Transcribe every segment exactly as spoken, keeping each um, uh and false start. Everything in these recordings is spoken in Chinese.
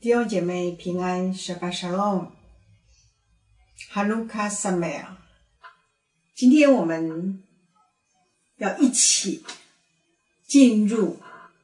弟兄姐妹平安 Shabbat Shalom Hanukkah Sameach。 今天我们要一起进入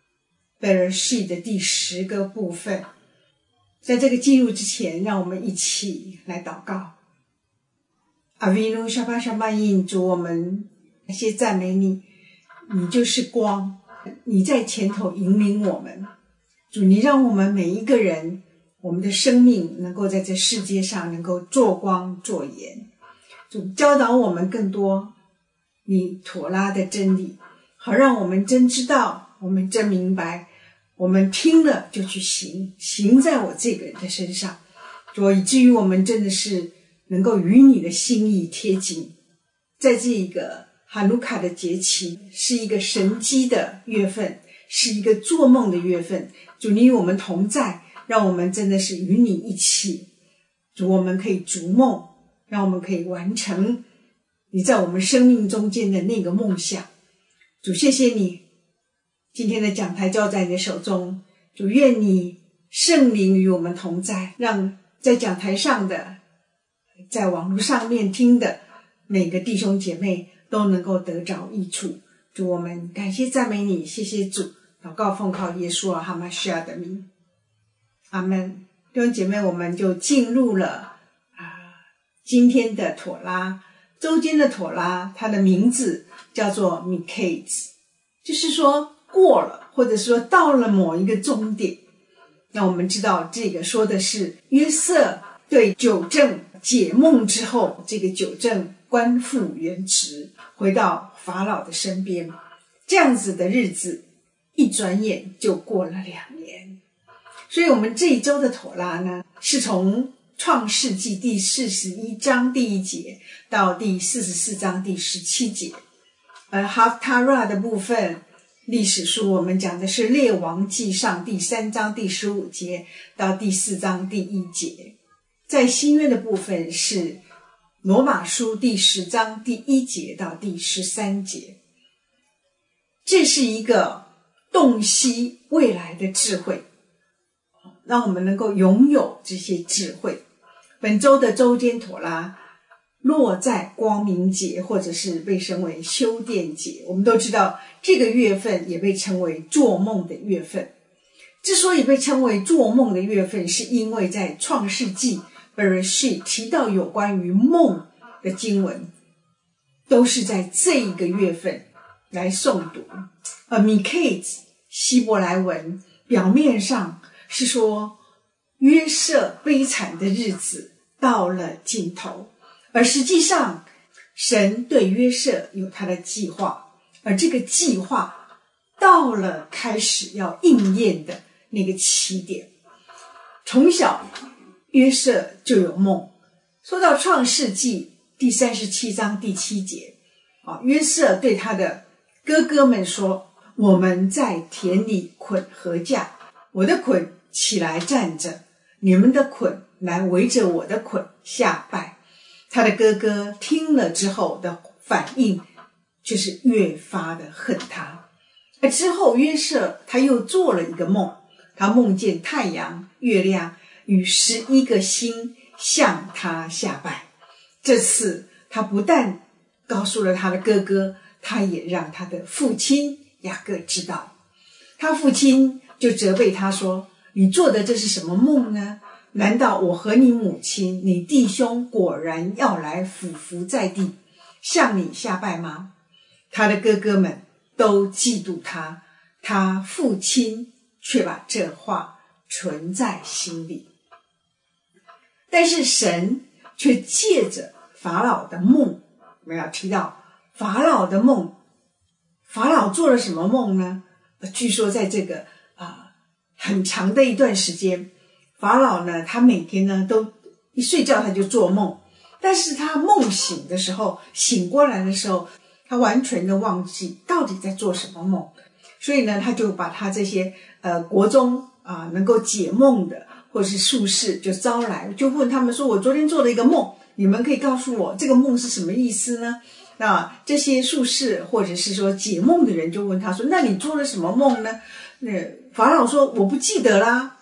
Bereshit 的第十个部分。在这个进入之前，让我们一起来祷告。Avinu Shabbat Shalom， 主，我们感谢赞美你，你就是光，你在前头引领我们。主，你让我们每一个人，我们的生命能够在这世界上能够做光做盐。主，教导我们更多你妥拉的真理，好让我们真知道，我们真明白，我们听了就去行，行在我这个人的身上。主，以至于我们真的是能够与你的心意贴近。在这一个哈努卡的节期，是一个神迹的月份，是一个做梦的月份。主，你与我们同在，让我们真的是与你一起。主，我们可以逐梦，让我们可以完成你在我们生命中间的那个梦想。主，谢谢你，今天的讲台交在你的手中。主，愿你圣灵与我们同在，让在讲台上的，在网络上面听的每个弟兄姐妹都能够得着益处。主，我们感谢赞美你，谢谢主。祷告奉靠耶稣哈马西亚的名，阿们。弟兄姐妹，我们就进入了啊今天的妥拉周间的妥拉，它的名字叫做 Miketz， 就是说过了，或者说到了某一个终点。那我们知道这个说的是约瑟对九正解梦之后，这个九正官复原职，回到法老的身边。这样子的日子一转眼就过了两年。所以我们这一周的妥拉呢，是从创世纪第四十一章第一节到第四十四章第十七节。而 Haftarah 的部分，历史书我们讲的是列王纪上第三章第十五节到第四章第一节。在新约的部分是罗马书第十章第一节到第十三节。这是一个洞悉未来的智慧，让我们能够拥有这些智慧。本周的周间妥拉落在光明节，或者是被称为修殿节。我们都知道这个月份也被称为做梦的月份。之所以被称为做梦的月份，是因为在创世纪 Bereshit 提到有关于梦的经文，都是在这一个月份来诵读。而 Miketz 希伯来文表面上是说约瑟悲惨的日子到了尽头，而实际上神对约瑟有他的计划，而这个计划到了开始要应验的那个起点。从小约瑟就有梦。说到创世纪第三十七章第七节，约瑟对他的哥哥们说，我们在田里捆禾架，我的捆起来站着，你们的捆来围着我的捆下拜。他的哥哥听了之后的反应就是越发的恨他。而之后约瑟他又做了一个梦，他梦见太阳、月亮与十一个星向他下拜。这次他不但告诉了他的哥哥，他也让他的父亲雅各知道。他父亲就责备他说，你做的这是什么梦呢？难道我和你母亲你弟兄果然要来俯伏在地向你下拜吗？他的哥哥们都嫉妒他，他父亲却把这话存在心里。但是神却借着法老的梦，我们要提到法老的梦，法老做了什么梦呢？据说在这个啊、呃、很长的一段时间，法老呢，他每天呢都一睡觉他就做梦，但是他梦醒的时候，醒过来的时候，他完全的忘记到底在做什么梦。所以呢，他就把他这些呃国中啊、呃、能够解梦的或是术士就招来，就问他们说，我昨天做了一个梦，你们可以告诉我这个梦是什么意思呢？那这些术士或者是说解梦的人就问他说，那你做了什么梦呢？那法老说，我不记得啦，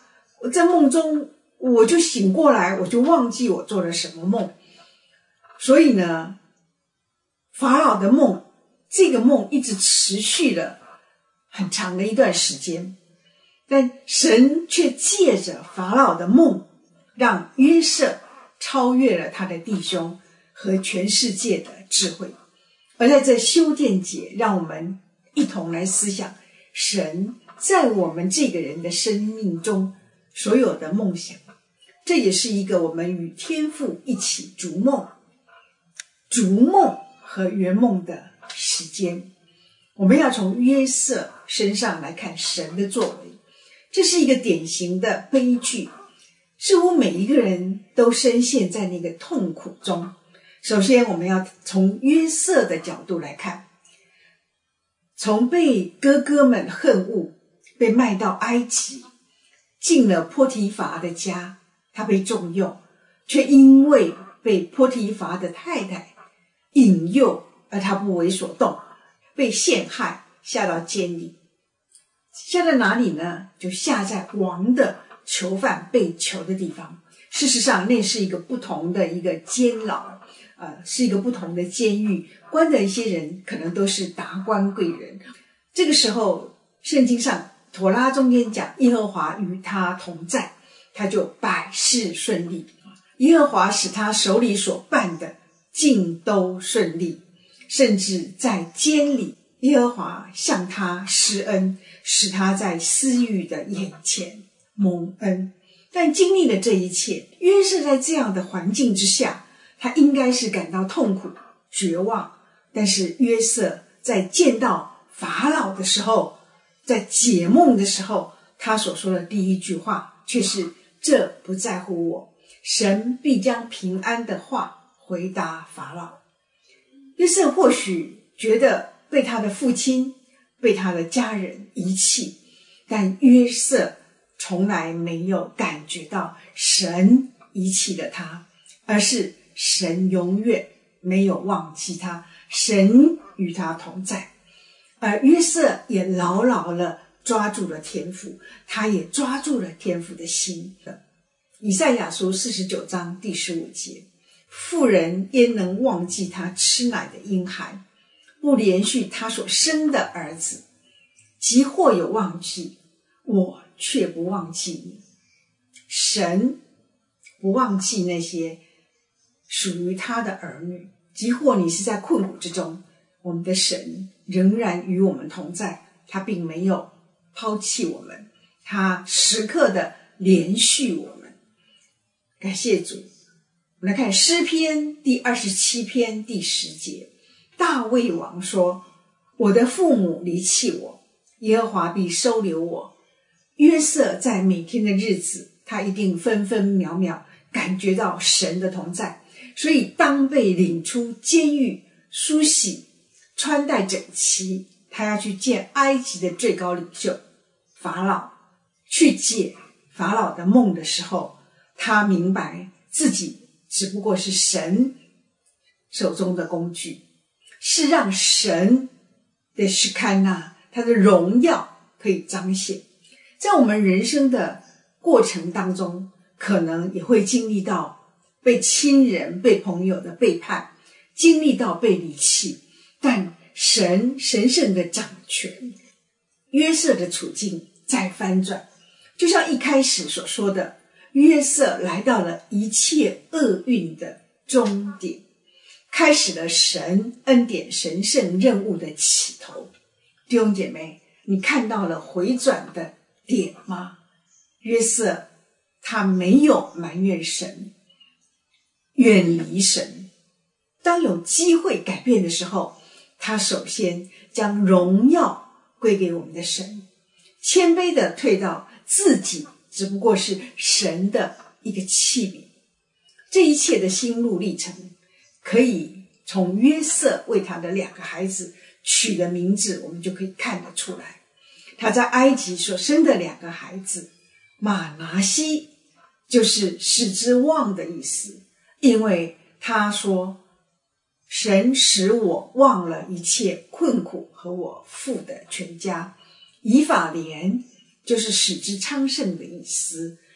我在梦中我就醒过来，我就忘记我做了什么梦。所以呢，法老的梦，这个梦一直持续了很长的一段时间，但神却借着法老的梦，让约瑟超越了他的弟兄和全世界的智慧。而在这修殿节，让我们一同来思想神在我们这个人的生命中所有的梦想。这也是一个我们与天父一起逐梦逐梦和圆梦的时间。我们要从约瑟身上来看神的作为，这是一个典型的悲剧，似乎每一个人都深陷在那个痛苦中。首先我们要从约瑟的角度来看，从被哥哥们恨恶，被卖到埃及，进了波提乏的家，他被重用，却因为被波提乏的太太引诱而他不为所动，被陷害，下到监里。下在哪里呢？就下在王的囚犯被囚的地方。事实上那是一个不同的一个监牢，呃，是一个不同的监狱，关的一些人可能都是达官贵人。这个时候圣经上妥拉中间讲耶和华与他同在，他就百事顺利，耶和华使他手里所办的尽都顺利，甚至在监里耶和华向他施恩，使他在私欲的眼前蒙恩。但经历了这一切，约瑟在这样的环境之下，他应该是感到痛苦绝望，但是约瑟在见到法老的时候，在解梦的时候，他所说的第一句话却是这不在乎我，神必将平安的话回答法老。约瑟或许觉得被他的父亲被他的家人遗弃，但约瑟从来没有感觉到神遗弃了他，而是神永远没有忘记他，神与他同在。而约瑟也牢牢地抓住了天父，他也抓住了天父的心。以赛亚书四十九章第十五节，妇人焉能忘记他吃奶的婴孩，不连续他所生的儿子？即或有忘记，我却不忘记你。神不忘记那些属于他的儿女，即或你是在困苦之中，我们的神仍然与我们同在，他并没有抛弃我们，他时刻的连续我们。感谢主。我们来看诗篇第二十七篇第十节，大卫王说，我的父母离弃我，耶和华必收留我。约瑟在每天的日子，他一定分分秒秒感觉到神的同在，所以当被领出监狱，梳洗穿戴整齐，他要去见埃及的最高领袖法老，去解法老的梦的时候，他明白自己只不过是神手中的工具，是让神的施堪那他的荣耀可以彰显。在我们人生的过程当中，可能也会经历到被亲人被朋友的背叛，经历到被离弃，但神神圣的掌权。约瑟的处境在翻转，就像一开始所说的，约瑟来到了一切厄运的终点，开始了神恩典神圣任务的起头。弟兄姐妹，你看到了回转的点吗？约瑟他没有埋怨神，远离神，当有机会改变的时候，他首先将荣耀归给我们的神，谦卑的退到自己只不过是神的一个器皿。这一切的心路历程，可以从约瑟为他的两个孩子取的名字，我们就可以看得出来。他在埃及所生的两个孩子，马拿西就是使之忘的意思，因为他说神使我忘了一切困苦和我父的全家。以法莲就是使之昌盛的意思，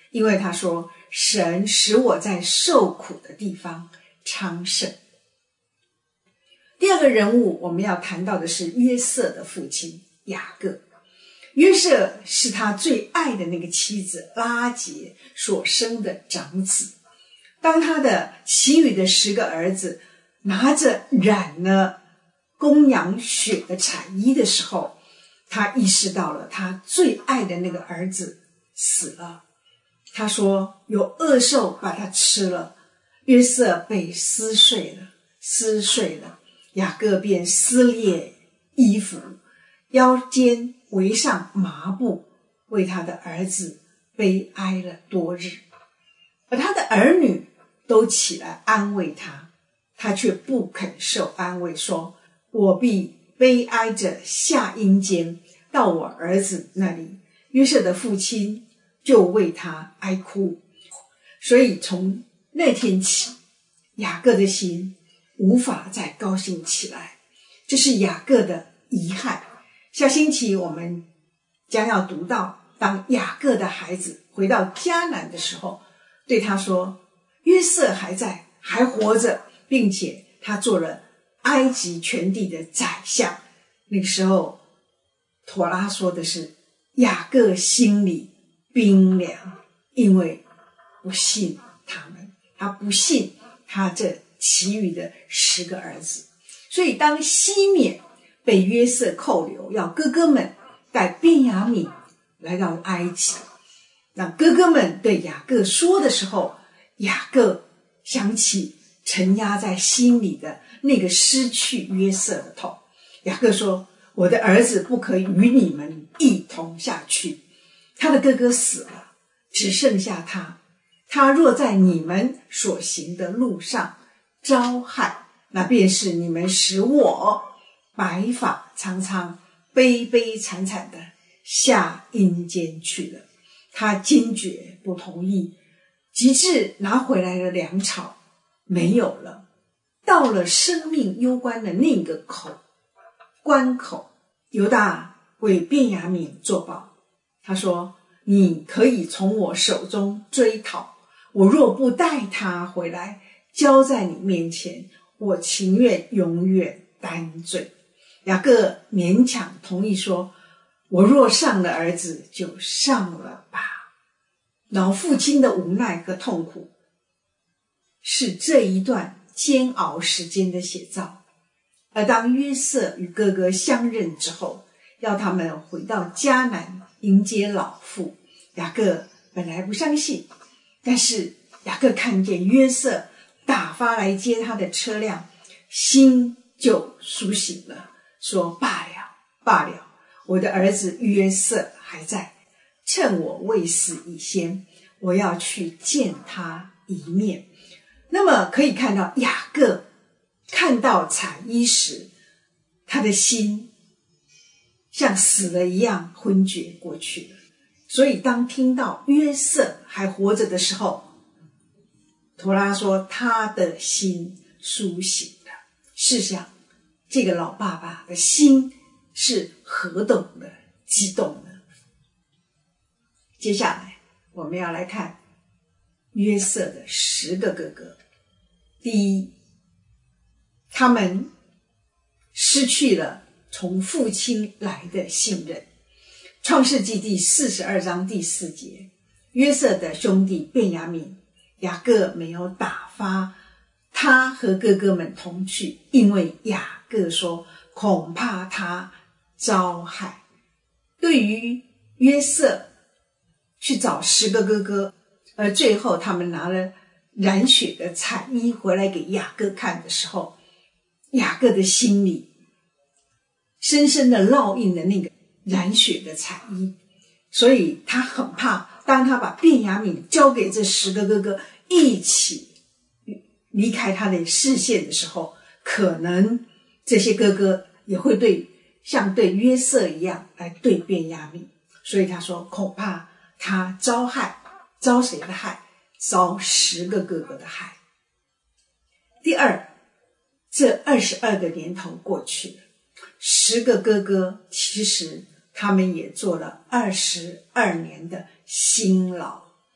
因为他说神使我在受苦的地方昌盛。第二个人物我们要谈到的是约瑟的父亲雅各。约瑟是他最爱的那个妻子拉结所生的长子。当他的其余的十个儿子拿着染了公羊血的彩衣的时候，他意识到了他最爱的那个儿子死了。他说有恶兽把他吃了。约瑟被撕碎了撕碎了雅各便撕裂衣服，腰间围上麻布，为他的儿子悲哀了多日。而他的儿女都起来安慰他，他却不肯受安慰，说我必悲哀着下阴间到我儿子那里。约瑟的父亲就为他哀哭。所以从那天起，雅各的心无法再高兴起来，这是雅各的遗憾。下星期我们将要读到，当雅各的孩子回到迦南的时候，对他说约瑟还在，还活着，并且他做了埃及全地的宰相。那个时候妥拉说的是雅各心里冰凉，因为不信他们，他不信他这其余的十个儿子。所以当西缅被约瑟扣留，要哥哥们带便雅悯来到埃及，那哥哥们对雅各说的时候，雅各想起沉压在心里的那个失去约瑟的痛。雅各说我的儿子不可以与你们一同下去，他的哥哥死了，只剩下他，他若在你们所行的路上遭害，那便是你们使我白发苍苍悲悲惨惨的下阴间去了。他坚决不同意，及至拿回来的粮草没有了，到了生命攸关的那个口关口，犹大为便雅悯作保，他说你可以从我手中追讨，我若不带他回来交在你面前，我情愿永远担罪。雅各勉强同意说我若上了儿子就上了吧。老父亲的无奈和痛苦是这一段煎熬时间的写照。而当约瑟与哥哥相认之后，要他们回到迦南迎接老父，雅各本来不相信，但是雅各看见约瑟打发来接他的车辆，心就苏醒了，说罢了罢了，我的儿子约瑟还在，趁我未死以先，我要去见他一面。那么可以看到雅各看到彩衣时，他的心像死了一样昏厥过去了。所以当听到约瑟还活着的时候，妥拉说他的心苏醒了。试想这个老爸爸的心是何等的激动呢？接下来我们要来看约瑟的十个哥哥。第一，他们失去了从父亲来的信任。创世纪第四十二章第四节，约瑟的兄弟便雅悯，雅各没有打发他和哥哥们同去，因为雅各说恐怕他遭害。对于约瑟去找十个哥哥，而最后他们拿了染血的彩衣回来给雅各看的时候，雅各的心里深深的烙印了那个染血的彩衣，所以他很怕当他把便雅悯交给这十个哥哥一起离开他的视线的时候，可能这些哥哥也会对像对约瑟一样来对便雅悯，所以他说恐怕他遭害。遭谁的害？遭十个哥哥的害。第二，这二十二个年头过去了，十个哥哥其实他们也做了二十二年的辛劳。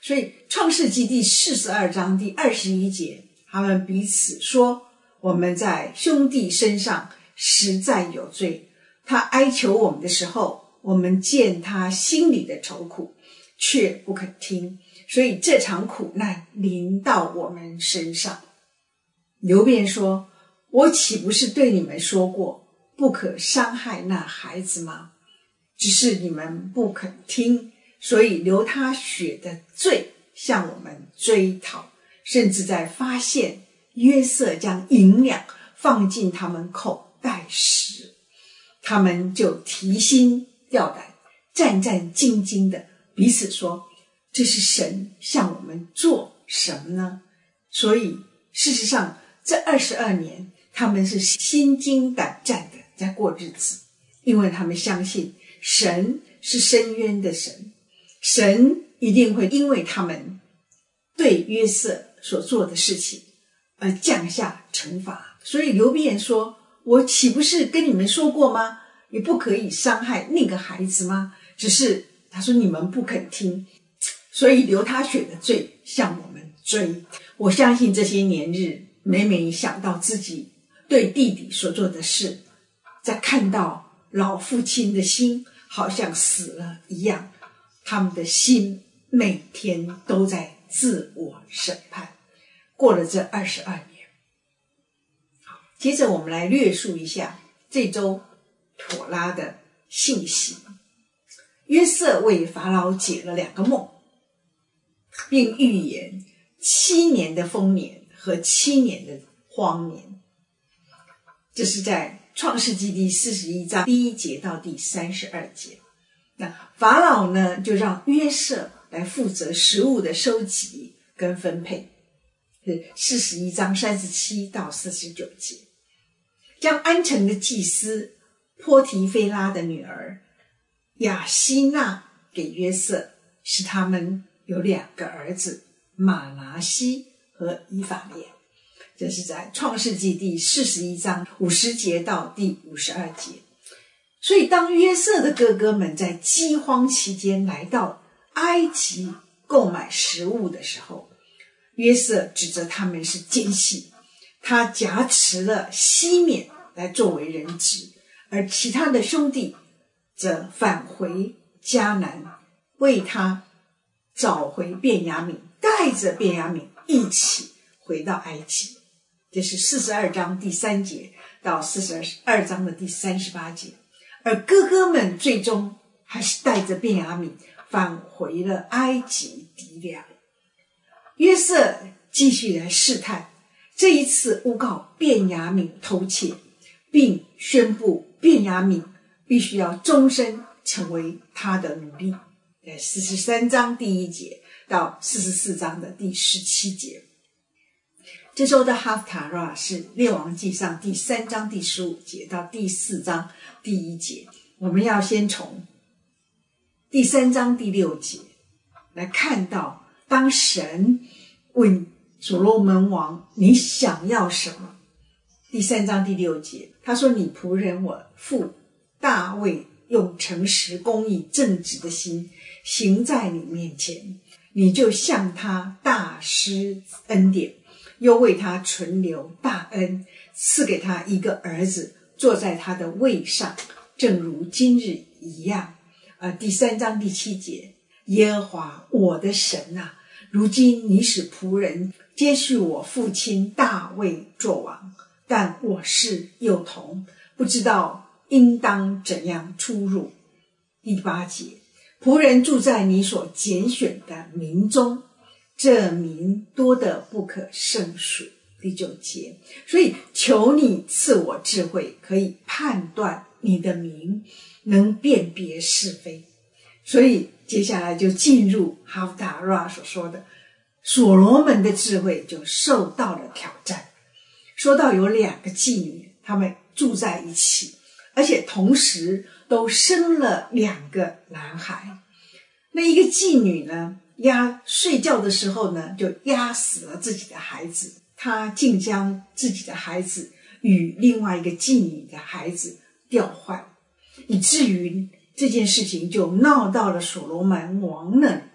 所以创世纪第四十二章第二十一节，他们彼此说，我们在兄弟身上实在有罪，他哀求我们的时候，我们见他心里的愁苦，却不肯听，所以这场苦难临到我们身上。流便说，我岂不是对你们说过，不可伤害那孩子吗？只是你们不肯听，所以流他血的罪向我们追讨，甚至在发现约瑟将银两放进他们口袋时，他们就提心吊胆，战战兢兢的彼此说，这是神向我们做什么呢？所以事实上这二十二年他们是心惊胆战的在过日子，因为他们相信神是伸冤的神，神一定会因为他们对约瑟所做的事情而降下惩罚。所以流便说，我岂不是跟你们说过吗？你不可以伤害那个孩子吗？只是他说你们不肯听，所以流他血的罪向我们追。我相信这些年日，每每想到自己对弟弟所做的事，在看到老父亲的心好像死了一样，他们的心每天都在自我审判。过了这二十二年，好，接着我们来略述一下这周妥拉的信息。约瑟为法老解了两个梦，并预言七年的丰年和七年的荒年。这是在创世纪第四十一章第一节到第三十二节。那法老呢，就让约瑟来负责食物的收集跟分配，是四十一章三十七到四十九节。将安城的祭司波提菲拉的女儿雅西娜给约瑟，使他们有两个儿子，马拿西和以法莲。这是在创世纪第四十一章五十节到第五十二节。所以当约瑟的哥哥们在饥荒期间来到埃及购买食物的时候，约瑟指责他们是奸细，他挟持了西缅来作为人质，而其他的兄弟则返回迦南，为他找回便雅悯，带着便雅悯一起回到埃及。这是四十二章第三节到四十二章的第三十八节。而哥哥们最终还是带着便雅悯返回了埃及抵粮。约瑟继续来试探，这一次诬告便雅悯偷窃，并宣布便雅悯必须要终身成为他的奴隶。在四十三章第一节到四十四章的第十七节。这周的哈夫塔拉是列王纪上第三章第十五节到第四章第一节。我们要先从第三章第六节来看到，当神问所罗门王，你想要什么？第三章第六节，他说，你仆人我父大卫用诚实公义正直的心行在你面前，你就向他大施恩典，又为他存留大恩，赐给他一个儿子，坐在他的位上，正如今日一样。呃，第三章第七节，耶和华我的神啊，如今你使仆人接续我父亲大卫作王，但我是幼童，不知道应当怎样出入。第八节，仆人住在你所拣选的民中，这民多得不可胜数。第九节，所以求你赐我智慧，可以判断你的民，能辨别是非。所以接下来就进入哈夫塔拉所说的，所罗门的智慧就受到了挑战。说到有两个妓女，她们住在一起，而且同时都生了两个男孩。那一个妓女呢，压睡觉的时候呢，就压死了自己的孩子，她竟将自己的孩子与另外一个妓女的孩子调换，以至于这件事情就闹到了所罗门王那里。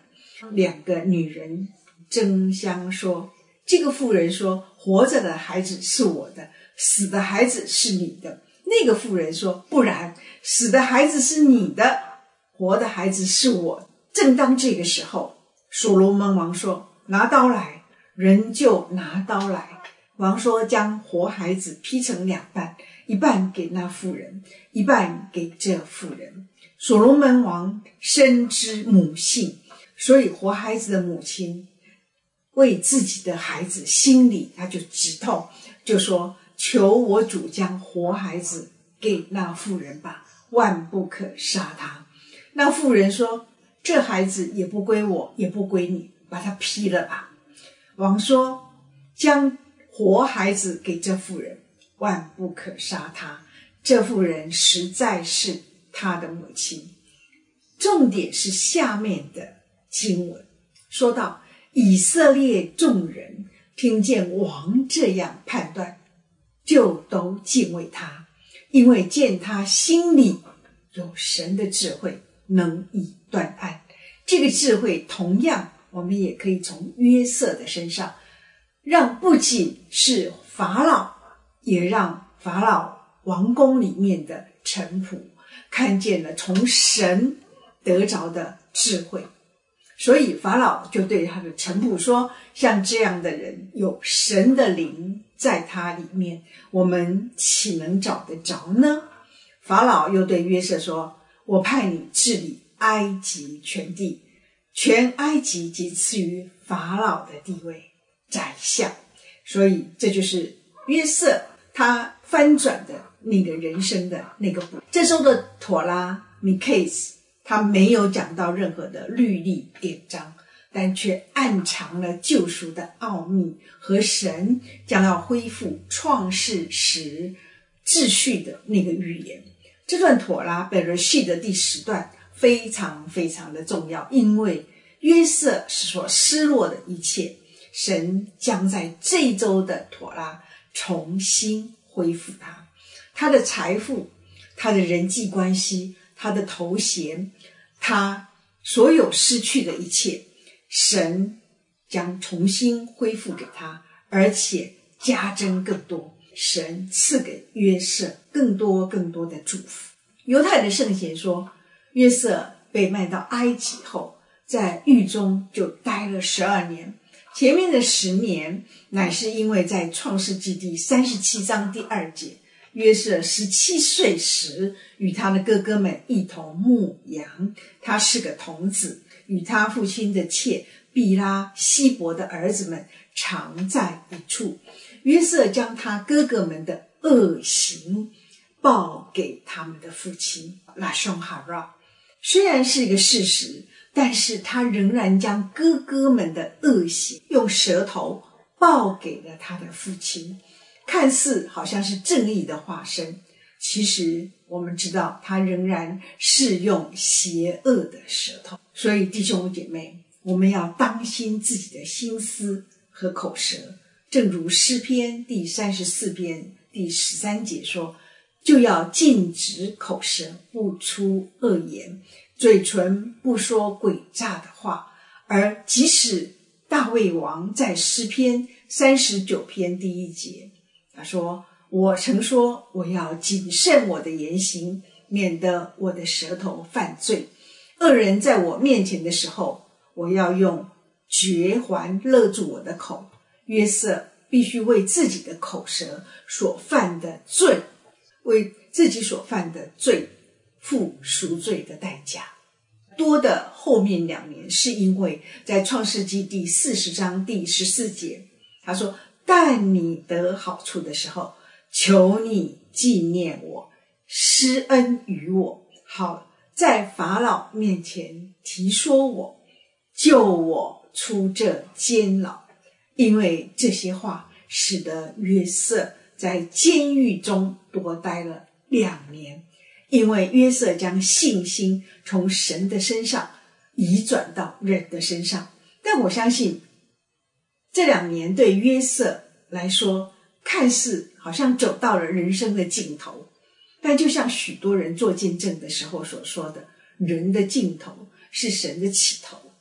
两个女人争相说，这个妇人说，活着的孩子是我的，死的孩子是你的。那个妇人说，不然，死的孩子是你的，活的孩子是我的。正当这个时候，所罗门王说，拿刀来，人就拿刀来。王说，将活孩子劈成两半，一半给那妇人，一半给这妇人。所罗门王深知母性，所以活孩子的母亲为自己的孩子心里他就止痛，就说，求我主将活孩子给那妇人吧，万不可杀他。那妇人说，这孩子也不归我，也不归你，把他劈了吧。王说，将活孩子给这妇人，万不可杀他，这妇人实在是他的母亲。重点是下面的经文说到，以色列众人听见王这样判断，就都敬畏他，因为见他心里有神的智慧，能以断案。这个智慧同样我们也可以从约瑟的身上，让不仅是法老，也让法老王宫里面的臣仆看见了从神得着的智慧。所以法老就对他的臣仆说，像这样的人有神的灵在他里面，我们岂能找得着呢？法老又对约瑟说，我派你治理埃及全地，全埃及即赐于法老的地位，宰相。所以这就是约瑟他翻转的那个人生的那个步。这时候的妥拉米凯斯他没有讲到任何的律例典章，但却暗藏了救赎的奥秘和神将要恢复创世时秩序的那个预言。这段妥拉贝勒西的第十段非常非常的重要，因为约瑟所失落的一切，神将在这一周的妥拉重新恢复他，他的财富，他的人际关系，他的头衔，他所有失去的一切，神将重新恢复给他，而且加增更多。神赐给约瑟更多更多的祝福。犹太的圣贤说，约瑟被卖到埃及后，在狱中就待了十二年，前面的十年乃是因为在创世纪第三十七章第二节，约瑟十七岁时与他的哥哥们一同牧羊，他是个童子，与他父亲的妾毕拉希伯的儿子们常在一处。约瑟将他哥哥们的恶行报给他们的父亲拉兄哈拉，虽然是一个事实，但是他仍然将哥哥们的恶行用舌头报给了他的父亲，看似好像是正义的化身，其实我们知道他仍然是用邪恶的舌头。所以弟兄姐妹，我们要当心自己的心思和口舌，正如诗篇第三十四篇第十三节说，就要禁止口舌不出恶言，嘴唇不说诡诈的话。而即使大卫王在诗篇三十九篇第一节，他说，我曾说我要谨慎我的言行，免得我的舌头犯罪。恶人在我面前的时候，我要用绝环勒住我的口。约瑟必须为自己的口舌所犯的罪，为自己所犯的罪付赎罪的代价。多的后面两年是因为在创世纪第四十章第十四节，他说，但你得好处的时候，求你纪念我，施恩于我，好在法老面前提说我，救我出这监牢。因为这些话使得约瑟在监狱中多待了两年，因为约瑟将信心从神的身上移转到人的身上。但我相信这两年对约瑟来说看似好像走到了人生的尽头，但就像许多人做见证的时候所说的，人的尽头是神的起头。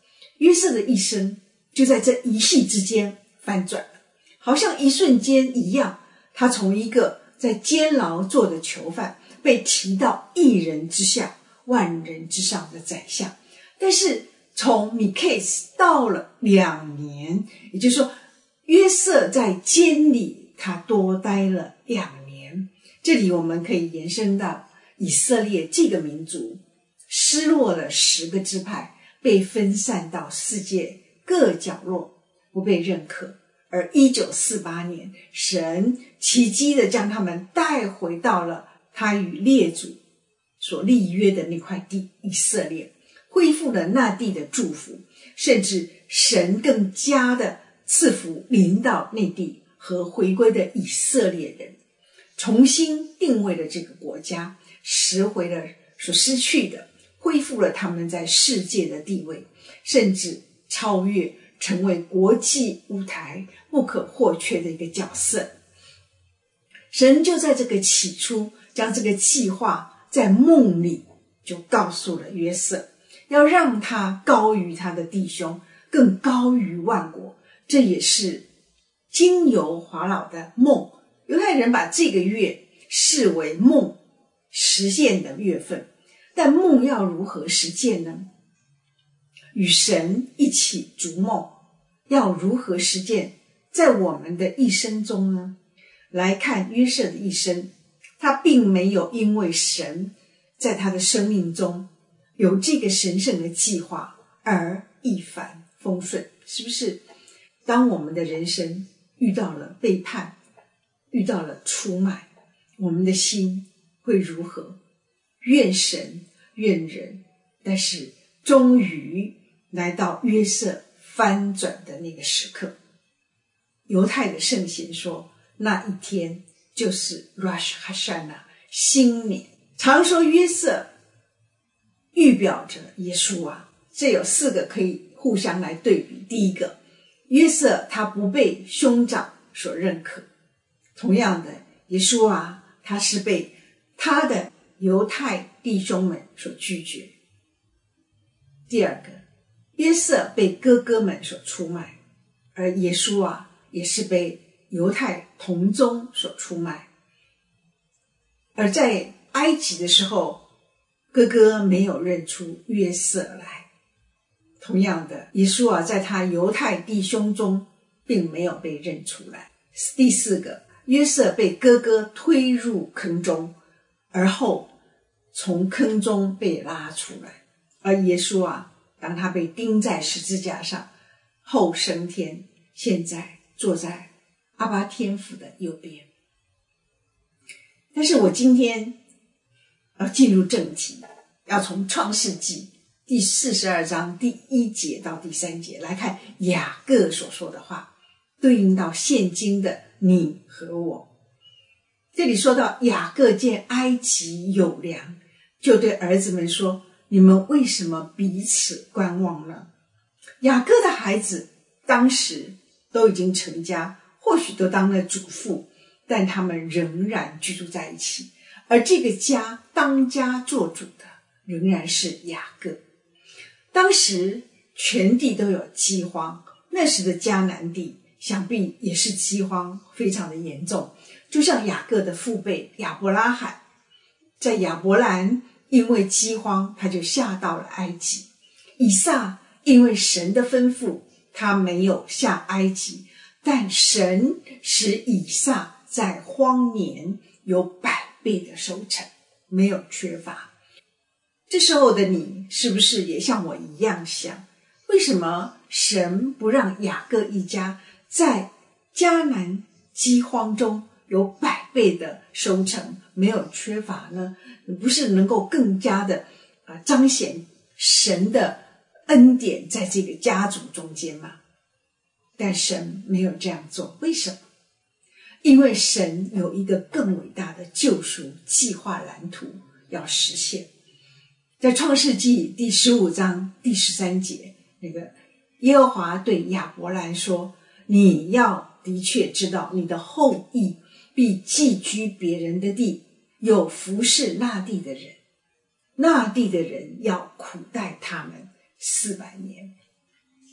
约瑟的一生就在这一夕之间翻转了，好像一瞬间一样，他从一个在监牢做的囚犯被提到一人之下万人之上的宰相。但是从米克斯到了两年，也就是说约瑟在监里他多待了两年。这里我们可以延伸到以色列这个民族失落了十个支派，被分散到世界各角落，不被认可。而一九四八年，神奇迹的将他们带回到了他与列祖所立约的那块地以色列，恢复了那地的祝福，甚至神更加的赐福临到那地和回归的以色列人，重新定位了这个国家，拾回了所失去的，恢复了他们在世界的地位，甚至超越，成为国际舞台不可或缺的一个角色。神就在这个起初将这个计划在梦里就告诉了约瑟，要让他高于他的弟兄，更高于万国。这也是经由法老的梦，犹太人把这个月视为梦实现的月份。但梦要如何实践呢？与神一起逐梦，要如何实践在我们的一生中呢？来看约瑟的一生，他并没有因为神在他的生命中有这个神圣的计划而一帆风顺，是不是？当我们的人生遇到了背叛，遇到了出卖，我们的心会如何？怨神怨人，但是终于来到约瑟翻转的那个时刻。犹太的圣贤说，那一天就是 Rosh Hashanah 新年。常说约瑟预表着耶稣啊，这有四个可以互相来对比。第一个，约瑟他不被兄长所认可，同样的，耶稣啊，他是被他的犹太弟兄们所拒绝。第二个，约瑟被哥哥们所出卖，而耶稣啊也是被犹太同宗所出卖。而在埃及的时候，哥哥没有认出约瑟来。同样的，耶稣啊在他犹太弟兄中并没有被认出来。第四个，约瑟被哥哥推入坑中，而后从坑中被拉出来。而耶稣啊，当他被钉在十字架上后升天，现在坐在阿爸天父的右边。但是我今天要进入正题，要从创世纪第四十二章第一节到第三节来看雅各所说的话，对应到现今的你和我。这里说到雅各见埃及有粮，就对儿子们说，你们为什么彼此观望呢？雅各的孩子当时都已经成家，或许都当了主妇，但他们仍然居住在一起，而这个家当家做主的仍然是雅各。当时全地都有饥荒，那时的迦南地想必也是饥荒非常的严重，就像雅各的父辈亚伯拉罕，在亚伯兰因为饥荒他就下到了埃及，以撒因为神的吩咐他没有下埃及，但神使以撒在荒年有百倍的收成，没有缺乏。这时候的你是不是也像我一样想，为什么神不让雅各一家在迦南饥荒中有百倍的收成，没有缺乏呢？不是能够更加的、呃、彰显神的恩典在这个家族中间吗？但神没有这样做，为什么？因为神有一个更伟大的救赎计划蓝图要实现。在创世纪第十五章第十三节，那个耶和华对亚伯兰说，你要的确知道你的后裔必寄居别人的地，有服侍那地的人，那地的人要苦待他们四百年。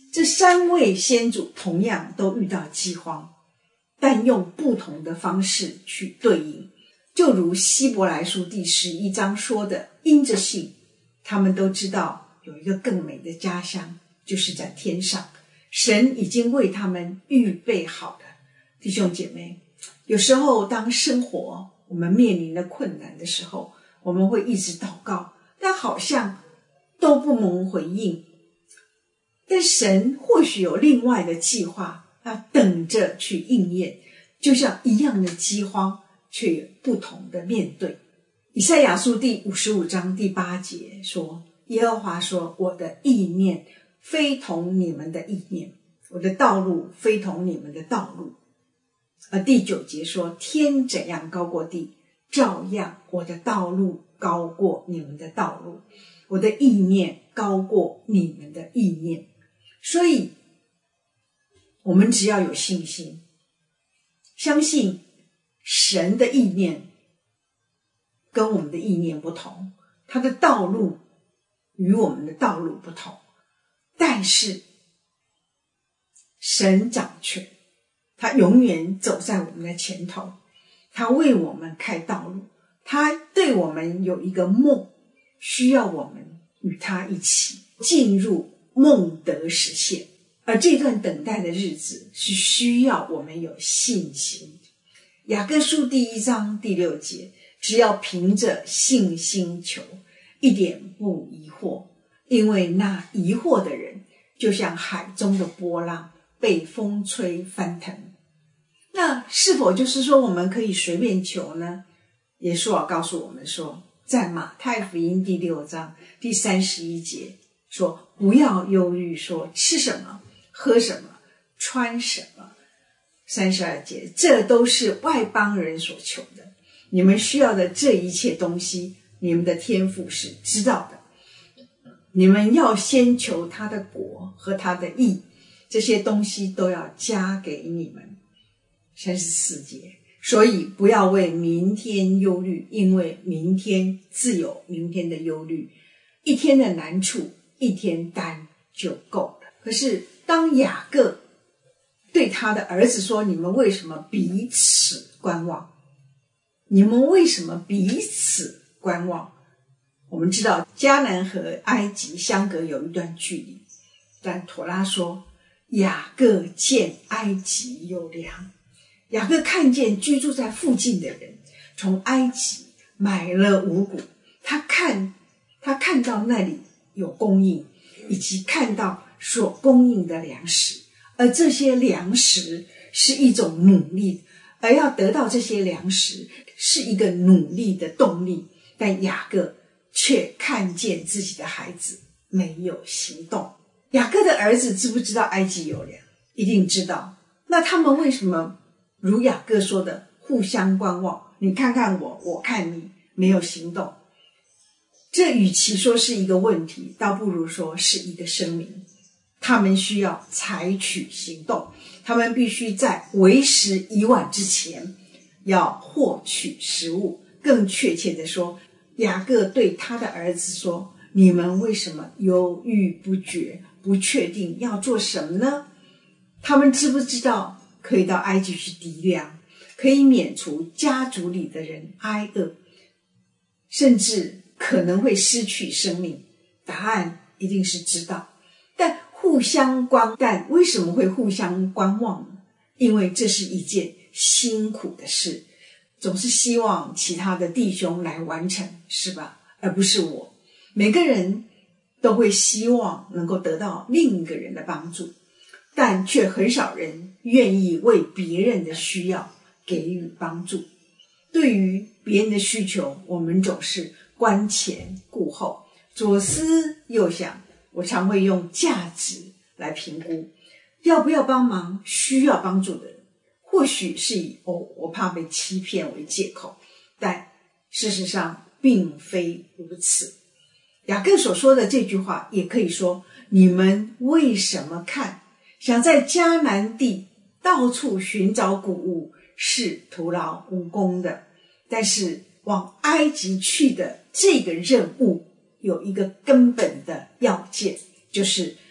这三位先祖同样都遇到饥荒，但用不同的方式去对应。就如希伯来书第十一章说的，因着信，他们都知道有一个更美的家乡，就是在天上，神已经为他们预备好了。弟兄姐妹，有时候当生活我们面临的困难的时候，我们会一直祷告，但好像都不蒙回应。但神或许有另外的计划，他等着去应验，就像一样的饥荒，却有不同的面对。以赛亚书第五十五章第八节说，耶和华说，我的意念非同你们的意念，我的道路非同你们的道路。而第九节说，天怎样高过地，照样我的道路高过你们的道路，我的意念高过你们的意念。所以我们只要有信心，相信神的意念跟我们的意念不同，他的道路与我们的道路不同，但是神掌权，他永远走在我们的前头，他为我们开道路，他对我们有一个梦，需要我们与他一起进入梦得实现。而这段等待的日子是需要我们有信心。雅各书第一章第六节，只要凭着信心求，一点不疑惑，因为那疑惑的人就像海中的波浪，被风吹翻腾。那是否就是说我们可以随便求呢？耶稣啊告诉我们说，在马太福音第六章第三十一节说，不要忧虑说吃什么喝什么穿什么。三十二节，这都是外邦人所求的，你们需要的这一切东西，你们的天父是知道的。你们要先求他的国和他的义，这些东西都要加给你们。三十四节，所以不要为明天忧虑，因为明天自有明天的忧虑，一天的难处一天担就够了。可是当雅各对他的儿子说，你们为什么彼此观望？你们为什么彼此观望？我们知道迦南和埃及相隔有一段距离，但妥拉说，雅各见埃及有粮。雅各看见居住在附近的人从埃及买了五谷，他看他看到那里有供应，以及看到所供应的粮食，而这些粮食是一种努力，而要得到这些粮食是一个努力的动力。但雅各却看见自己的孩子没有行动。雅各的儿子知不知道埃及有粮？一定知道。那他们为什么如雅各说的互相观望？你看看我，我看你，没有行动。这与其说是一个问题，倒不如说是一个声明。他们需要采取行动，他们必须在为时已晚之前要获取食物。更确切的说，雅各对他的儿子说，你们为什么犹豫不决，不确定要做什么呢？他们知不知道可以到埃及去籴粮，可以免除家族里的人挨饿，甚至可能会失去生命？答案一定是知道。但互相观但为什么会互相观望呢？因为这是一件辛苦的事，总是希望其他的弟兄来完成，是吧？而不是我。每个人都会希望能够得到另一个人的帮助，但却很少人愿意为别人的需要给予帮助。对于别人的需求，我们总是观前顾后，左思右想。我常会用价值来评估要不要帮忙需要帮助的人，或许是以哦我怕被欺骗为借口，但事实上并非如此。雅各所说的这句话也可以说，你们为什么看想在迦南地到处寻找谷物是徒劳无功的，但是往埃及去的这个任务有一个根本的要件，就是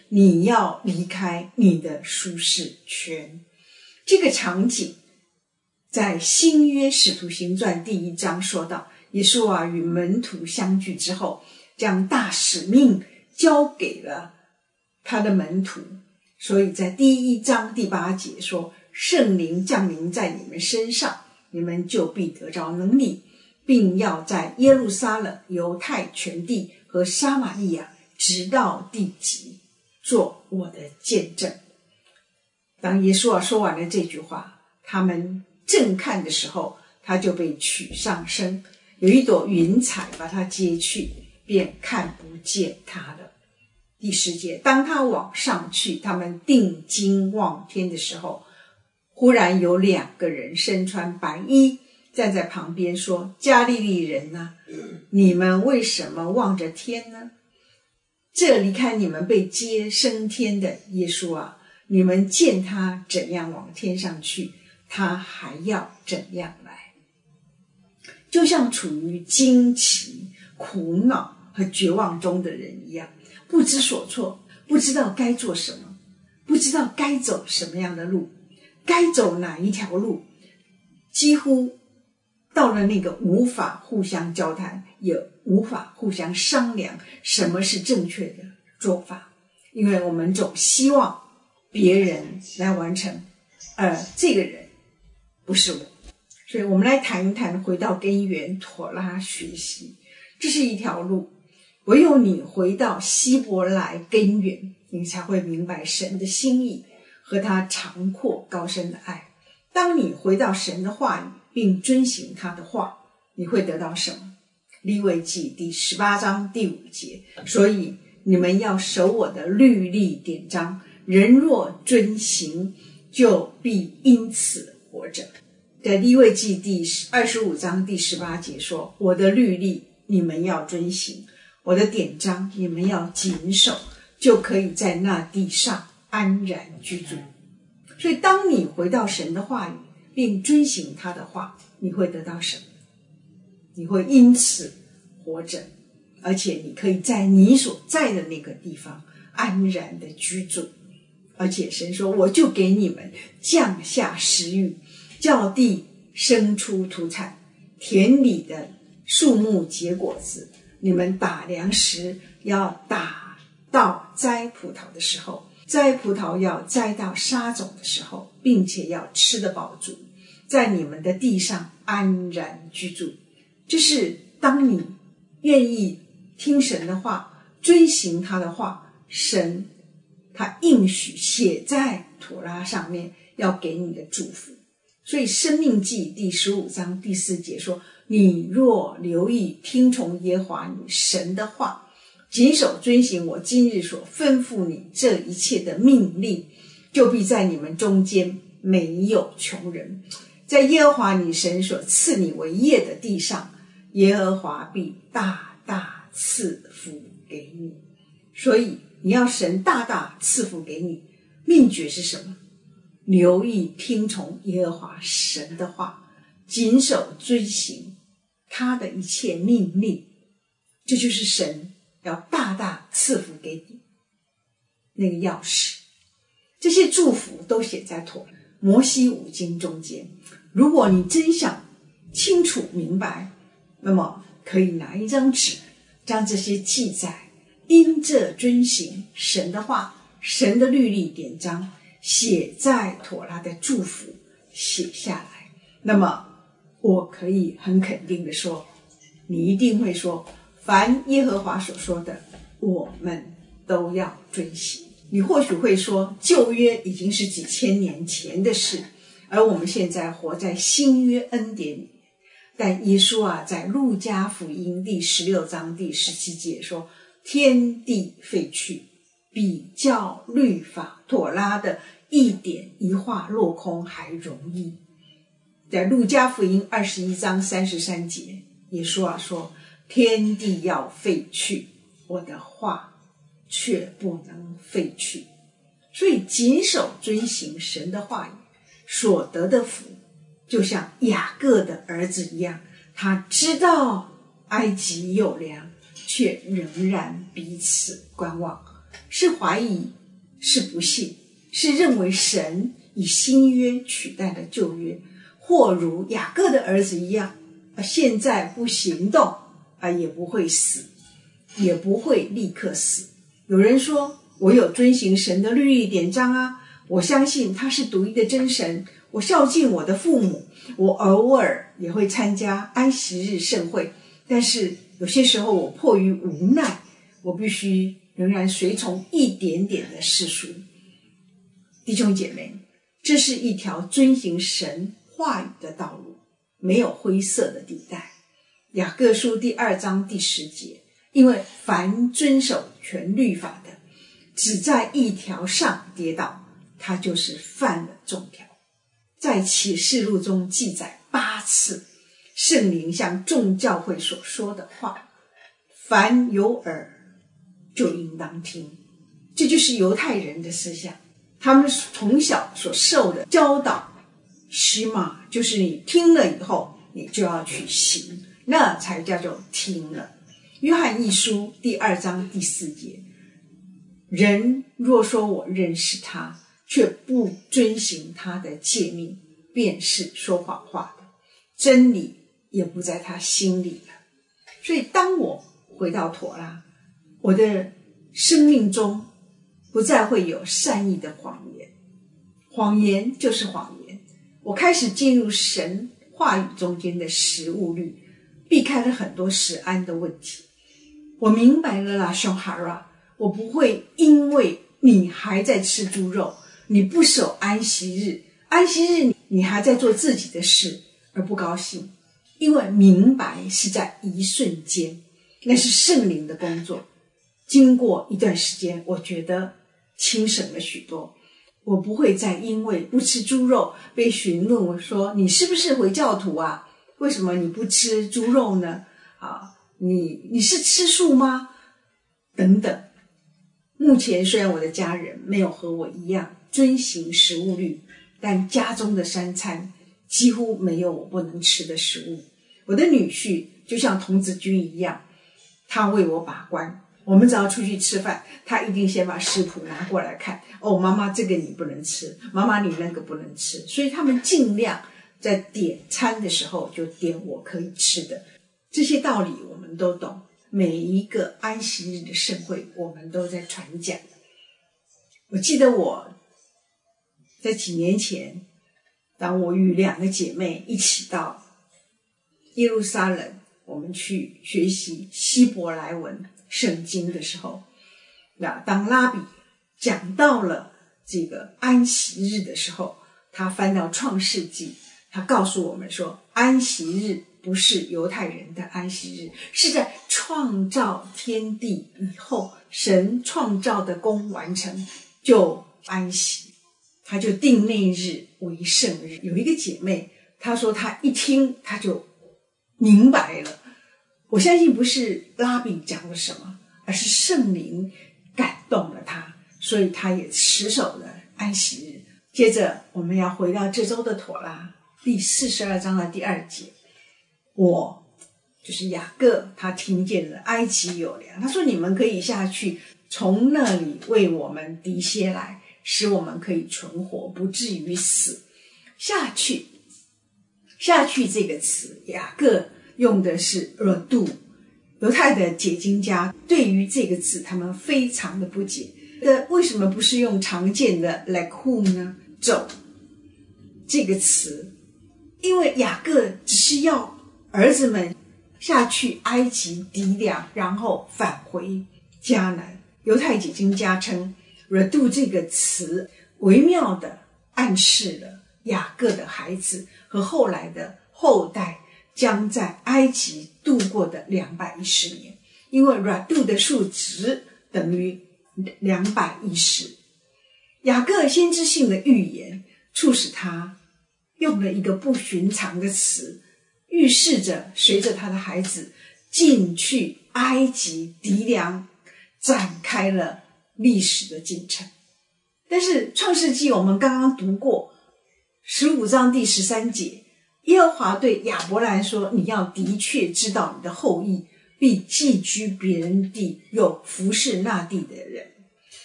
你要离开你的舒适圈。这个场景在新约使徒行传第一章说到，耶稣啊与门徒相聚之后，将大使命交给了他的门徒，所以在第一章第八节说，圣灵降临在你们身上，你们就必得着能力，并要在耶路撒冷、犹太全地和撒玛利亚直到地极做我的见证。当耶稣啊说完了这句话，他们正看的时候，他就被取上升，有一朵云彩把他接去，便看不见他了。第十节，当他往上去，他们定睛望天的时候，忽然有两个人身穿白衣站在旁边说，加利利人啊，你们为什么望着天呢？这离开你们被接升天的耶稣啊，你们见他怎样往天上去，他还要怎样来。就像处于惊奇、苦恼和绝望中的人一样，不知所措，不知道该做什么，不知道该走什么样的路，该走哪一条路，几乎到了那个无法互相交谈，也无法互相商量什么是正确的做法，因为我们总希望别人来完成，而这个人不是我。所以我们来谈一谈，回到根源妥拉学习，这是一条路，唯有你回到希伯来根源，你才会明白神的心意和他长阔高深的爱。当你回到神的话语并遵行他的话，你会得到什么？利未记第十八章第五节，所以你们要守我的律例典章，人若遵行，就必因此活着。在利未记第二十五章第十八节说，我的律例你们要遵行，我的典章你们要谨守，就可以在那地上安然居住。所以当你回到神的话语并遵行他的话，你会得到什么？你会因此活着，而且你可以在你所在的那个地方安然的居住。而且神说，我就给你们降下时雨，叫地生出土产，田里的树木结果子，你们打粮食要打到摘葡萄的时候，摘葡萄要摘到撒种的时候，并且要吃得饱足，在你们的地上安然居住。就是当你愿意听神的话，遵行他的话，神他应许写在妥拉上面要给你的祝福。所以申命记第十五章第四节说，你若留意听从耶和华你神的话，谨守遵行我今日所吩咐你这一切的命令，就必在你们中间没有穷人，在耶和华你神所赐你为业的地上，耶和华必大大赐福给你。所以你要神大大赐福给你，秘诀是什么？留意听从耶和华神的话，谨守遵行他的一切命令，这就是神要大大赐福给你那个钥匙。这些祝福都写在妥摩西五经中间，如果你真想清楚明白，那么可以拿一张纸，将这些记载因着遵行神的话，神的律例典章写在妥拉的祝福写下来，那么我可以很肯定的说，你一定会说，凡耶和华所说的我们都要遵行。你或许会说，旧约已经是几千年前的事，而我们现在活在新约恩典里。但耶稣啊，在路加福音第十六章第十七节说，天地废去，比较律法妥拉的一点一画落空还容易。在路加福音二十一章三十三节，耶稣啊说，天地要废去，我的话却不能废去。所以谨守遵行神的话语所得的福，就像雅各的儿子一样，他知道埃及有粮，却仍然彼此观望，是怀疑是不信，是认为神以新约取代了旧约，或如雅各的儿子一样，啊，现在不行动啊，也不会死，也不会立刻死。有人说，我有遵行神的律例典章啊，我相信他是独一的真神，我孝敬我的父母，我偶尔也会参加安息日盛会，但是有些时候我迫于无奈，我必须仍然随从一点点的世俗。弟兄姐妹，这是一条遵行神话语的道路，没有灰色的地带。雅各书第二章第十节，因为凡遵守全律法的，只在一条上跌倒，他就是犯了众条。在启示录中记载八次圣灵向众教会所说的话，凡有耳就应当听。这就是犹太人的思想，他们从小所受的教导，西玛就是你听了以后你就要去行，那才叫做听了。约翰一书第二章第四节，人若说我认识他，却不遵行他的诫命，便是说谎话的，真理也不在他心里了。所以当我回到妥拉，我的生命中不再会有善意的谎言，谎言就是谎言。我开始进入神话语中间的食物律，避开了很多食安的问题。我明白了啦，兄哈拉，我不会因为你还在吃猪肉，你不守安息日，安息日你还在做自己的事而不高兴，因为明白是在一瞬间，那是圣灵的工作。经过一段时间，我觉得轻省了许多。我不会再因为不吃猪肉被询问我说，你是不是回教徒啊？为什么你不吃猪肉呢？啊，你你是吃素吗？等等。目前虽然我的家人没有和我一样遵行食物律，但家中的三餐几乎没有我不能吃的食物。我的女婿就像童子军一样，他为我把关。我们只要出去吃饭，他一定先把食谱拿过来看，哦，妈妈这个你不能吃，妈妈你那个不能吃。所以他们尽量在点餐的时候就点我可以吃的。这些道理我们都懂，每一个安息日的盛会我们都在传讲。我记得我在几年前，当我与两个姐妹一起到耶路撒冷，我们去学习希伯来文圣经的时候，那当拉比讲到了这个安息日的时候，他翻到创世纪，他告诉我们说，安息日不是犹太人的安息日，是在创造天地以后，神创造的功完成就安息，他就定那日为圣日。有一个姐妹，她说她一听她就明白了，我相信不是拉比讲了什么，而是圣灵感动了他，所以他也持守了安息日。接着我们要回到这周的妥拉第四十二章的第二节，我就是雅各，他听见了埃及有粮，他说你们可以下去，从那里为我们滴血来，使我们可以存活，不至于死。下去，下去这个词，雅各用的是勒度。犹太的解经家对于这个字他们非常的不解，为什么不是用常见的 lekum 呢？走这个词，因为雅各只是要儿子们下去埃及籴粮，然后返回迦南。犹太解经家称 redu 这个词微妙的暗示了雅各的孩子和后来的后代将在埃及度过的两百一十年，因为 redu 的数值等于两百一十。雅各先知性的预言促使他用了一个不寻常的词，预示着随着他的孩子进去埃及籴粮，展开了历史的进程。但是创世纪我们刚刚读过十五章第十三节，耶和华对亚伯兰说，你要的确知道你的后裔必寄居别人地，有服侍那地的人。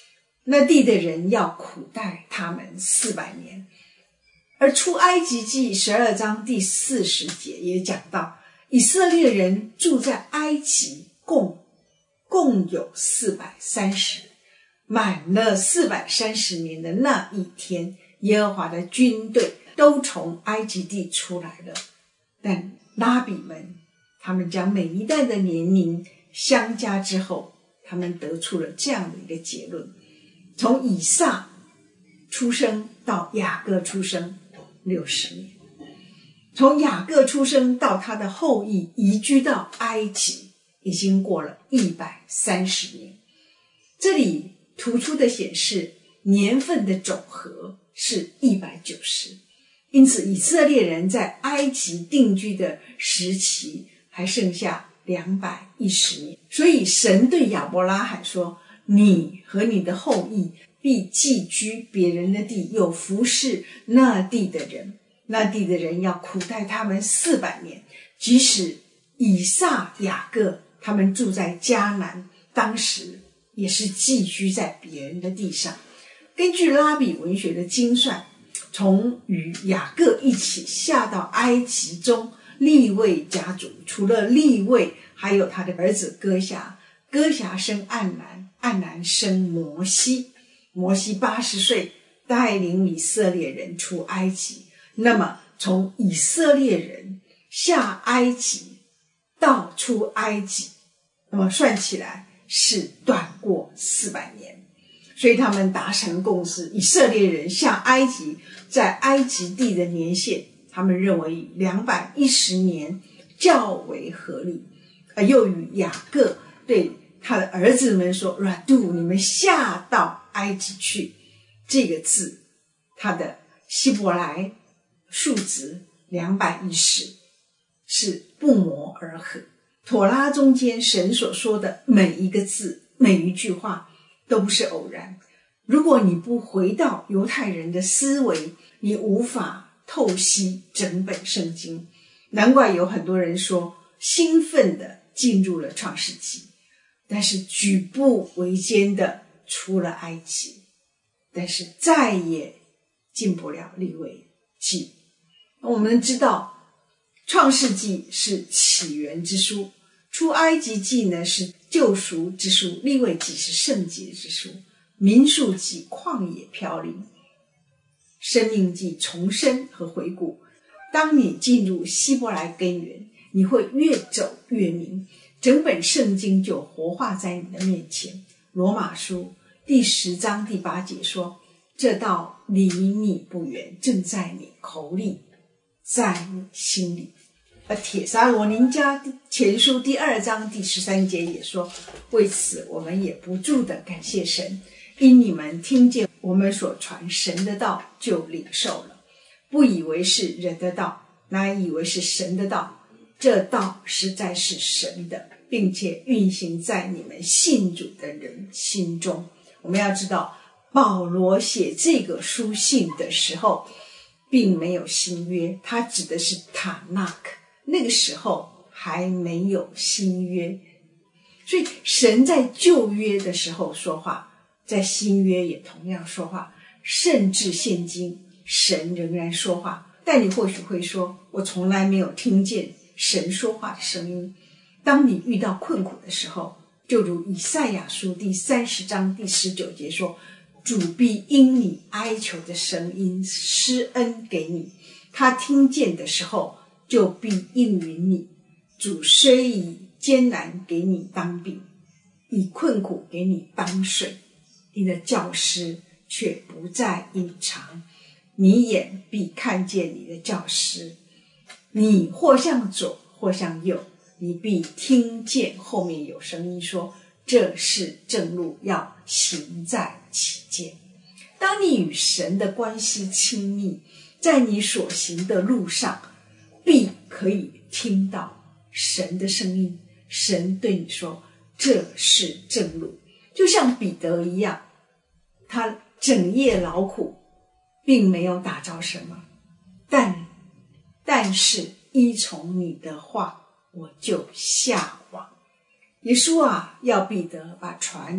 那地的人要苦待他们四百年。而出埃及记十二章第四十节也讲到，以色列人住在埃及共共有四百三十，满了四百三十年的那一天，耶和华的军队都从埃及地出来了。但拉比们他们将每一代的年龄相加之后，他们得出了这样的一个结论：从以撒出生到雅各出生六十年，从雅各出生到他的后裔移居到埃及，已经过了一百三十年。这里突出的显示年份的总和是一百九十，因此以色列人在埃及定居的时期还剩下两百一十年。所以神对亚伯拉罕说，你和你的后裔必寄居别人的地，又服侍那地的人，那地的人要苦待他们四百年。即使以撒、雅各他们住在迦南，当时也是寄居在别人的地上。根据拉比文学的精算，从与雅各一起下到埃及中利未家族，除了利未，还有他的儿子哥辖，哥辖生暗南，暗南生摩西，摩西八十岁带领以色列人出埃及。那么从以色列人下埃及到出埃及，那么算起来是短过四百年。所以他们达成共识，以色列人下埃及在埃及地的年限，他们认为以两百一十年较为合理。而又与雅各对他的儿子们说， Radu， 你们下到埃及去，这个字它的希伯来数值两百一十，是不谋而合。妥拉中间神所说的每一个字，每一句话都不是偶然。如果你不回到犹太人的思维，你无法透析整本圣经。难怪有很多人说兴奋的进入了创世纪，但是举步维艰的出了埃及，但是再也进不了利未记。我们知道创世纪是起源之书，出埃及记呢是救赎之书，利未记是圣洁之书，民数记旷野飘零，生命记重生和回顾。当你进入希伯来根源，你会越走越明，整本圣经就活化在你的面前。罗马书第十章第八节说，这道离你不远，正在你口里，在你心里。而帖撒罗尼迦前书第二章第十三节也说，为此我们也不住地感谢神，因你们听见我们所传神的道，就领受了，不以为是人的道，乃以为是神的道。这道实在是神的，并且运行在你们信主的人心中。我们要知道，保罗写这个书信的时候并没有新约，他指的是塔纳克，那个时候还没有新约。所以神在旧约的时候说话，在新约也同样说话，甚至现今神仍然说话。但你或许会说，我从来没有听见神说话的声音。当你遇到困苦的时候，就如以赛亚书第三十章第十九节说，主必因你哀求的声音施恩给你，他听见的时候就必应允你。主虽以艰难给你当饼，以困苦给你当水，你的教师却不再隐藏，你眼必看见你的教师。你或向左或向右，你必听见后面有声音说，这是正路，要行在其间。当你与神的关系亲密，在你所行的路上必可以听到神的声音，神对你说，这是正路。就像彼得一样，他整夜劳苦，并没有打着什么，但但是依从你的话，我就下网。耶稣啊，要彼得把船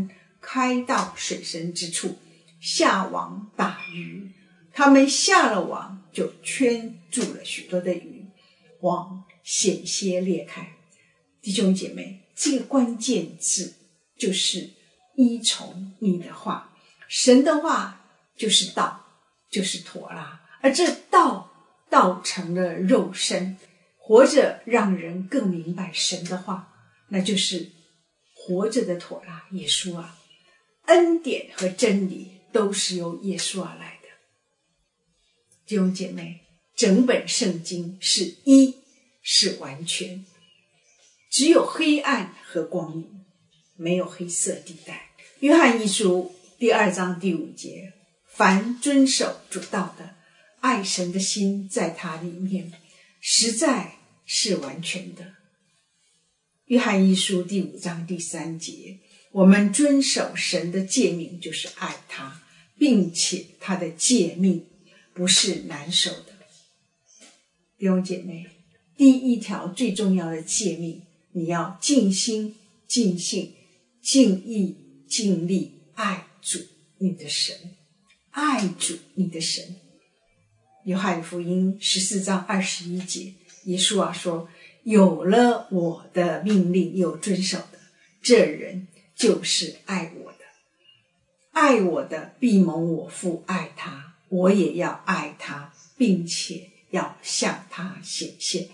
开到水深之处，下网打鱼。他们下了网，就圈住了许多的鱼，网险些裂开。弟兄姐妹，这个关键字就是依从你的话。神的话就是道，就是妥拉，而这道道成了肉身，活着让人更明白神的话，那就是活着的妥拉，耶稣啊。恩典和真理都是由耶稣而来的。弟兄姐妹，整本圣经是一，是完全，只有黑暗和光明，没有黑色地带。约翰一书第二章第五节，凡遵守主道的，爱神的心在他里面，实在是完全的。约翰一书第五章第三节，我们遵守神的诫命，就是爱他，并且他的诫命不是难守的。弟兄姐妹，第一条最重要的诫命，你要尽心、尽性、尽意、尽力爱主你的神，爱主你的神。约翰福音十四章二十一节，耶稣啊说，有了我的命令又遵守的，这人就是爱我的。爱我的必蒙我父爱他，我也要爱他，并且要向他显现。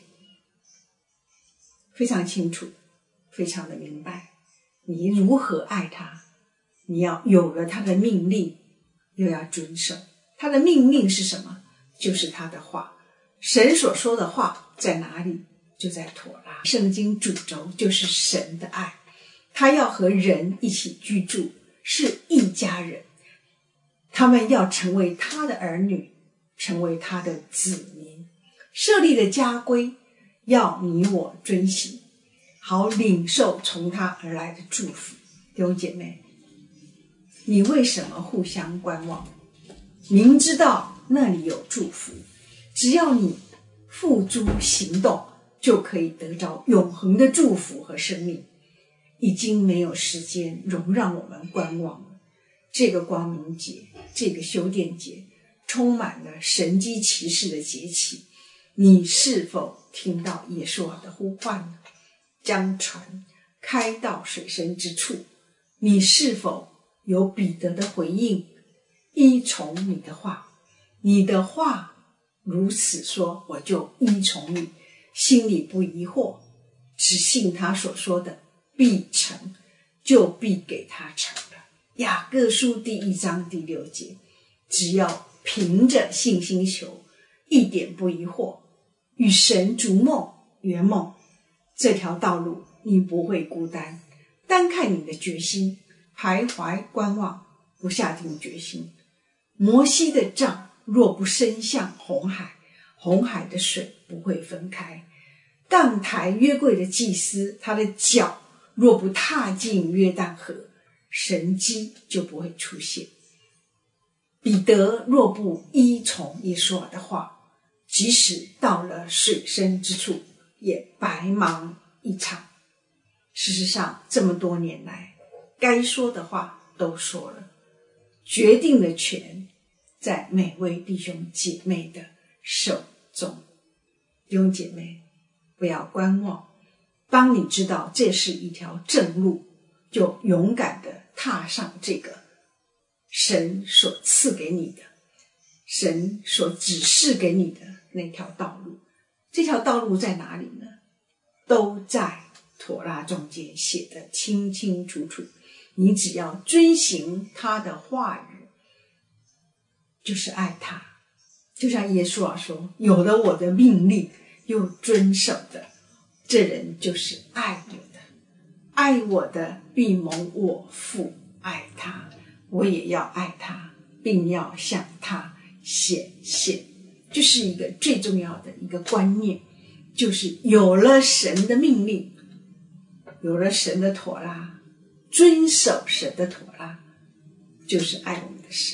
非常清楚，非常的明白，你如何爱他，你要有了他的命令，又要遵守。他的命令是什么？就是他的话。神所说的话在哪里？就在妥拉。圣经主轴就是神的爱，他要和人一起居住，是一家人，他们要成为他的儿女，成为他的子民。设立的家规要你我遵行，好领受从他而来的祝福。弟兄姐妹，你为什么互相观望？明知道那里有祝福，只要你付诸行动，就可以得着永恒的祝福和生命。已经没有时间容让我们观望了。这个光明节，这个修殿节，充满了神迹奇事的节气。你是否听到耶稣的呼唤呢？将船开到水深之处，你是否有彼得的回应？依从你的话，你的话如此说，我就依从你，心里不疑惑，只信他所说的必成，就必给他成了。雅各书第一章第六节，只要凭着信心求，一点不疑惑，与神逐梦圆梦，这条道路你不会孤单。单看你的决心，徘徊观望，不下定决心。摩西的杖若不伸向红海，红海的水不会分开。杠抬约柜的祭司，他的脚若不踏进约旦河，神迹就不会出现。彼得若不依从耶稣的话，即使到了水深之处，也白忙一场。事实上，这么多年来，该说的话都说了，决定的权在每位弟兄姐妹的手中。弟兄姐妹，不要观望，当你知道这是一条正路，就勇敢地踏上这个神所赐给你的，神所指示给你的那条道路。这条道路在哪里呢？都在妥拉中间写得清清楚楚。你只要遵行他的话语，就是爱他。就像耶稣啊说，有了我的命令又遵守的，这人就是爱我的。爱我的必蒙我父爱他，我也要爱他，并要向他显现。这是一个最重要的一个观念，就是有了神的命令，有了神的妥拉，遵守神的妥拉，就是爱我们的神。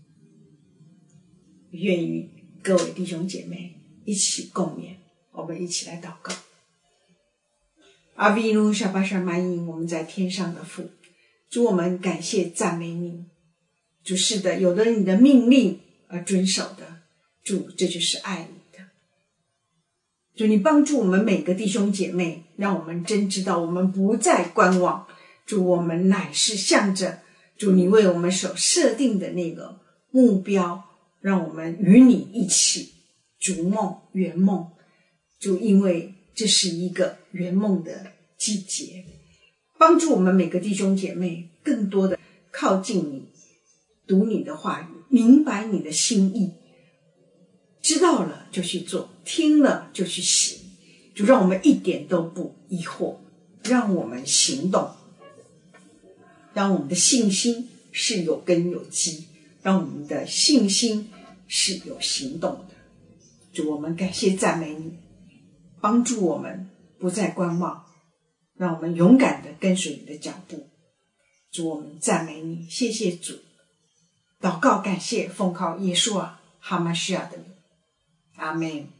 愿与各位弟兄姐妹一起共勉，我们一起来祷告。阿维努沙巴沙玛因，我们在天上的父， 主，我们感谢赞美你。主，是的，有了你的命令而遵守的，主，这就是爱你的。主，你帮助我们每个弟兄姐妹，让我们真知道我们不再观望。主，我们乃是向着主你为我们所设定的那个目标，让我们与你一起逐梦圆梦。主，因为这是一个圆梦的季节，帮助我们每个弟兄姐妹更多的靠近你，读你的话语，明白你的心意，知道了就去做，听了就去行。主，让我们一点都不疑惑，让我们行动，让我们的信心是有根有基，让我们的信心是有行动的。主，我们感谢赞美你，帮助我们不再观望，让我们勇敢地跟随你的脚步。主，我们赞美你，谢谢主。祷告感谢奉靠耶稣啊哈玛西亚的名，阿们。